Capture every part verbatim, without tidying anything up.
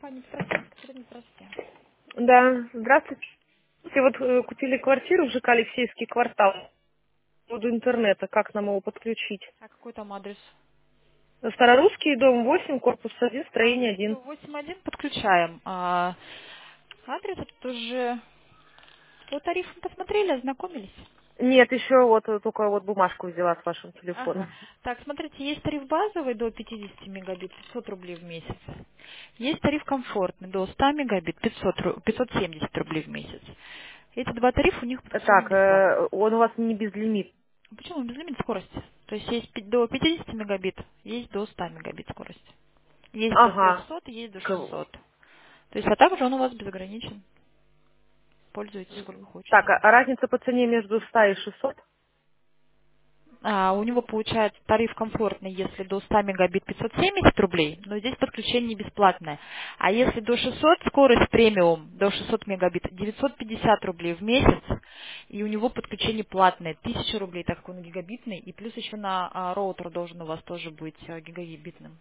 компания «Петросянск». Здравствуйте. Да, здравствуйте. Вот э, купили квартиру в ЖК Алексеевский квартал. Буду интернета, как нам его подключить? А какой там адрес? Старорусский, дом восемь, корпус один, А, строение один. все, восемь один подключаем. А, адрес это уже... По тарифам посмотрели, ознакомились? Нет, еще вот э, только вот бумажку взяла с вашим Ага. телефоном. Так, смотрите, есть тариф базовый до пятидесяти мегабит, пятьсот рублей в месяц. Есть тариф комфортный до ста мегабит, пятьсот, ру- пятьсот семьдесят рублей в месяц. Эти два тарифа у них подключение Так, бесплатное. э, он у вас не безлимит. Почему? Безлимит скорость. То есть есть пи- до пятидесяти мегабит, есть до ста мегабит скорость. Есть до Ага. трехсот, есть до К- шестисот. То есть, а также он у вас безограничен. Пользуйтесь сколько Так, хотите. а а разница по цене между ста и шестисот? А, у него получается тариф комфортный, если до ста мегабит пятьсот семьдесят рублей, но здесь подключение бесплатное. А если до шестисот, скорость премиум, до шестисот мегабит, девятьсот пятьдесят рублей в месяц, и у него подключение платное, тысяча рублей, так как он гигабитный, и плюс еще на а, роутер должен у вас тоже быть а, гигабитным.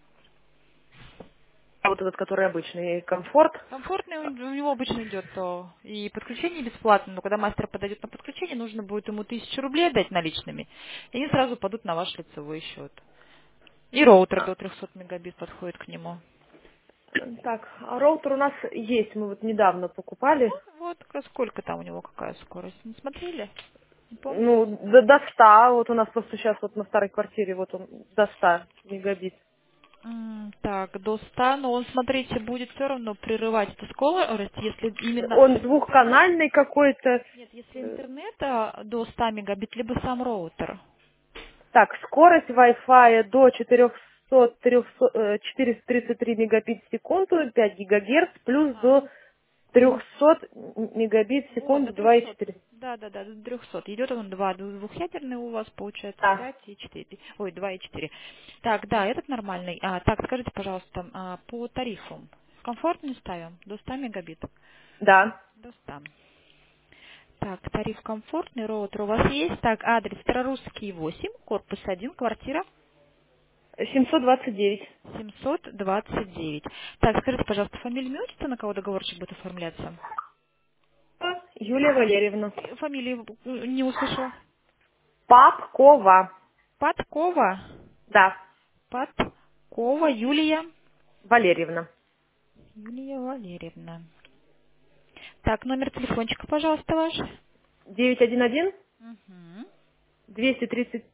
А вот этот, который обычный, комфорт? Комфортный у у него обычно идет то и подключение бесплатно, но когда мастер подойдет на подключение, нужно будет ему тысячу рублей отдать наличными, и они сразу падут на ваш лицевой счет. И роутер до трехсот мегабит подходит к нему. Так, а роутер у нас есть, мы вот недавно покупали. Ну, вот ка- сколько там у него, какая скорость. Не смотрели? Не помните? Ну, до, до ста, вот у нас просто сейчас вот на старой квартире, вот он до ста мегабит. М, Так, до ста, но он, смотрите, будет все равно прерывать эту скорость, если именно Он интернет. двухканальный какой-то. Нет, если Э, интернет а, до ста мегабит, либо сам роутер. Так, скорость Wi-Fi до четыреста четыреста тридцать три мегабит в секунду, пять гигагерц, плюс Ага. до триста мегабит в Вот, до секунду два и трехсот. четыре. Да, да, да, до трехсот. Идет он два двухъядерный у вас, получается, Да, пять и четыре. Ой, два и четыре. Так, да, этот нормальный. А, так, скажите, пожалуйста, а, по тарифам. Комфортный ставим? До ста мегабит? да. До ста. Так, тариф комфортный, роутер у вас есть. Так, адрес Старорусский восемь, корпус один, квартира семьсот двадцать девять. семьсот двадцать девять. Так, скажите, пожалуйста, фамилию, имя, отчество, на кого договорчик будет оформляться? Юлия Валерьевна. И фамилию э, не услышала. Папкова. Подкова. Да, Подкова Юлия. Валерьевна. Юлия Валерьевна. Так, номер телефончика, пожалуйста, ваш. девять один один Угу. двести тридцать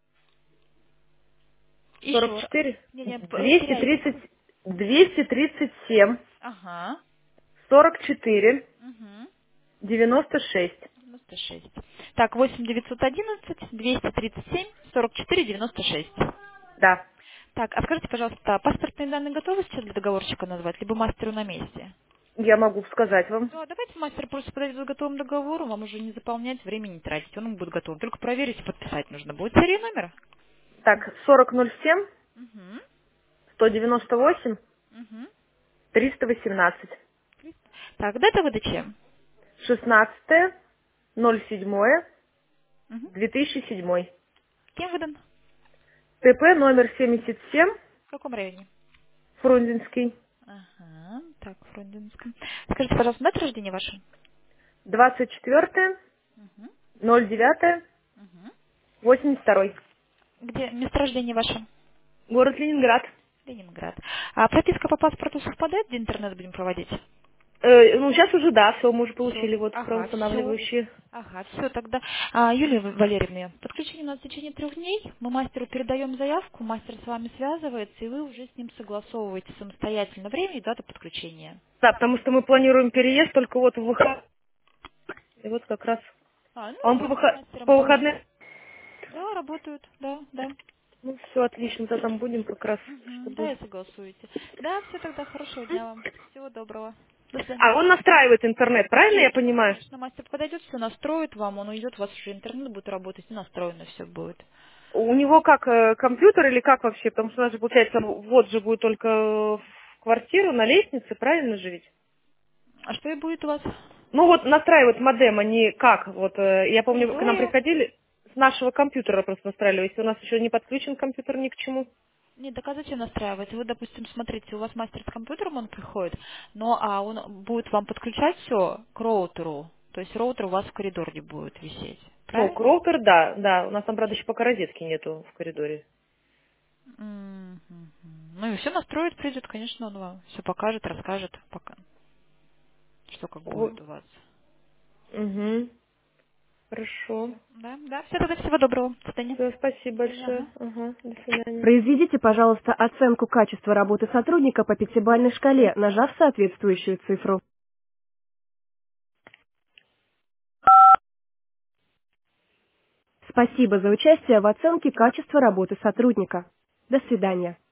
сорок Еще. четыре Не, не, п- двести теряете. тридцать двести тридцать семь Ага. сорок четыре Угу. девяносто шесть. девяносто шесть. Так, восемь девятьсот одиннадцать двести тридцать семь сорок четыре девяносто шесть. Да, Так, а скажите, пожалуйста, паспортные данные готовы сейчас для договорщика назвать, либо мастеру на месте? я могу сказать вам. Да, давайте мастер просто подойдет к готовому договору, вам уже не заполнять, времени не тратить, он будет готов. Только проверить и подписать нужно будет. Серия номера? Так, сорок ноль семь Угу. сто девяносто восемь Угу. триста восемнадцать. Так, дата выдачи? шестнадцатое ноль седьмое Угу. две тысячи седьмой. Кем выдан? ТП номер семьдесят семь, В каком районе? Фрунзенский, Ага, так, в Фрунзенском. Скажите, пожалуйста, дата рождения ваша? двадцать четвертое Угу. ноль девятое Угу. восемьдесят второй. Где место рождения ваше? Город Ленинград. Ленинград. А прописка по паспорту совпадает, где интернет будем проводить? Э, ну, сейчас уже да, все, мы уже Все. получили вот Ага, все. правоустанавливающие. Ага, все тогда. А, Юлия Валерьевна, подключение у нас в течение трех дней. Мы мастеру передаем заявку, мастер с вами связывается, и вы уже с ним согласовываете самостоятельно время и дату подключения. Да, потому что мы планируем переезд только вот в выходные. И вот как раз. А, ну, А он по, вы с выход... мастером по поговорите. выходным. Да, работают, да, да. Ну, все отлично, то там будем как раз, Мгм, да, чтобы... и согласуете. Да, все тогда, хорошего дня вам. Всего доброго. До свидания. А, он настраивает интернет, правильно я Конечно, понимаю? конечно, мастер подойдет, все настроит вам, он уйдет, у вас уже интернет будет работать, и настроено все будет. У него как, э, компьютер или как вообще? Потому что у нас же, получается, вот же будет только в квартиру, на лестнице, правильно же ведь? А что и будет у вас? Ну вот настраивать модем, они как? Вот, э, я помню, вы к нам Территория? приходили, с нашего компьютера просто настраивали. Если у нас еще не подключен компьютер ни к чему. Нет, так а зачем настраивать? Вы, допустим, смотрите, у вас мастер с компьютером, он приходит, но а он будет вам подключать все к роутеру. То есть роутер у вас в коридоре будет висеть. Ну, Правильно? роутер, да, да. У нас там, правда, еще пока розетки нету в коридоре. Мгм. Ну и все настроить придет, конечно, он вам все покажет, расскажет, пока, что как будет у вас. Угу. Хорошо. Да, да, все, тогда всего доброго. До свидания. Все, спасибо До свидания. большое. Ага. Ага, до свидания. Произведите, пожалуйста, оценку качества работы сотрудника по пятибалльной шкале, нажав соответствующую цифру. Спасибо за участие в оценке качества работы сотрудника. До свидания.